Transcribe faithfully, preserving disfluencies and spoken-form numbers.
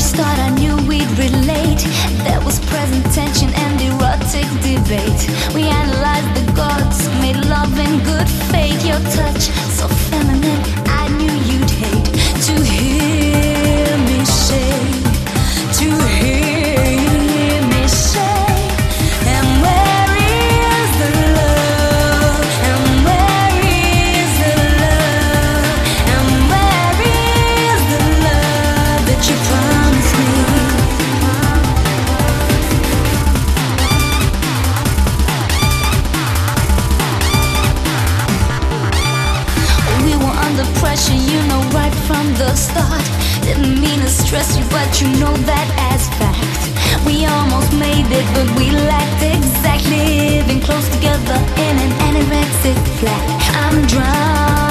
start I knew we'd relate. There was present tension and erotic debate. We analyzed the gods, made love in good faith. Your touch, so feminine, I knew you'd hate. To hear me say, to hear me say, and where is the love? And where is the love? And where is the love that you promised me? We were under pressure, you know, right from the start. Didn't mean to stress you, but you know that as fact. We almost made it, but we lacked exactly living close together in an anorexic flat. I'm drowned